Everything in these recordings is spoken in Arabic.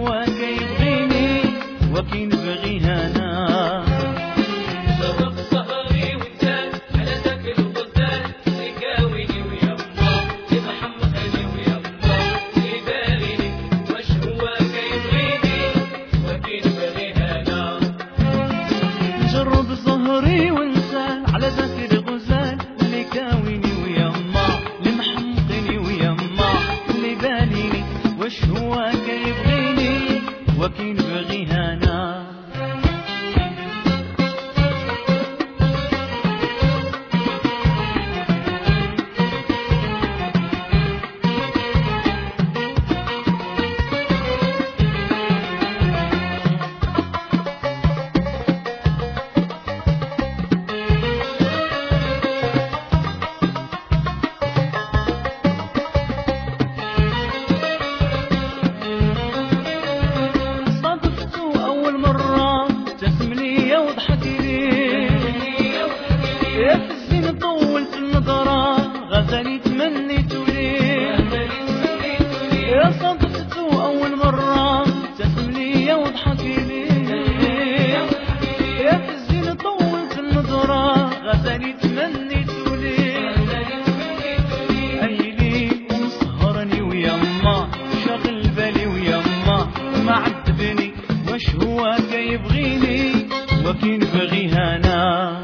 هو كيبغيني وكي نبغيه انا. شرب سهري وانسان على ذاك الغزال يكاويني ويما يمحمقني ويما يباليني واش هو كيبغيني وكي نبغيه انا. نجرب زهري ونسال على ذاك الغزال اللي كاويني ويما اللي محمقني ويما اللي باليني واش هو كيبغيني وكي نبغيه انا. يا في الزين طولت النظرة غزالي تمنيت ليه، يا صدفته أول مرة ابتسم ليا وضحك ليه، يا في الزين طولت النظرة غزالي تمنيت ليه، أيلي ومسهرني ويما شاغل بالي ويما معذبني واش هو كيبغيني وكي نبغيه انا.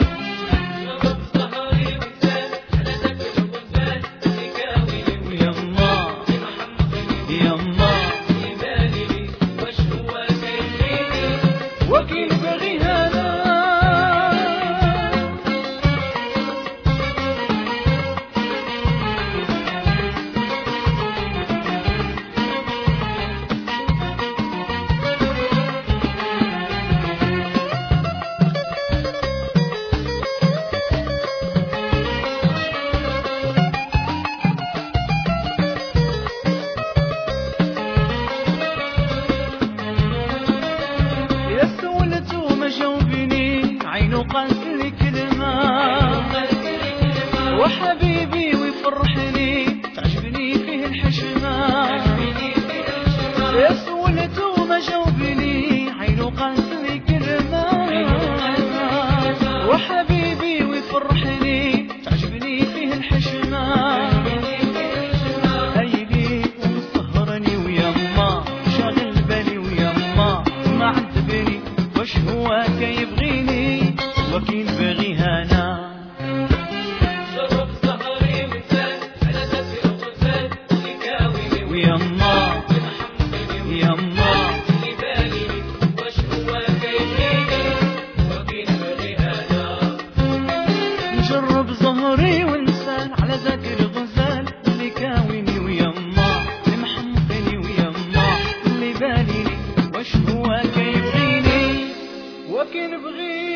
عينو قالت لي كلمة وحبيبي ويفرحني تعجبني فيه الحشمة، يا سولته ما جاوبني عينو قالت لي كلمة وحبيبي ويفرحني تعجبني فيه الحشمة، أيدي ومسهرني ويما شاغل بالي ويما معذبني واش هو كيبغيني وكي نبغيه انا. شرب سهري وانسان على ذاك الغزال يكاويني ويما يما يباليني واش هو كيبغيني وكي نبغيه انا. نجرب زهري ونسال على ذاك الغزال اللي كاويني ويما اللي محمقني ويما اللي باليني واش هو كيبغيني وكي نبغيه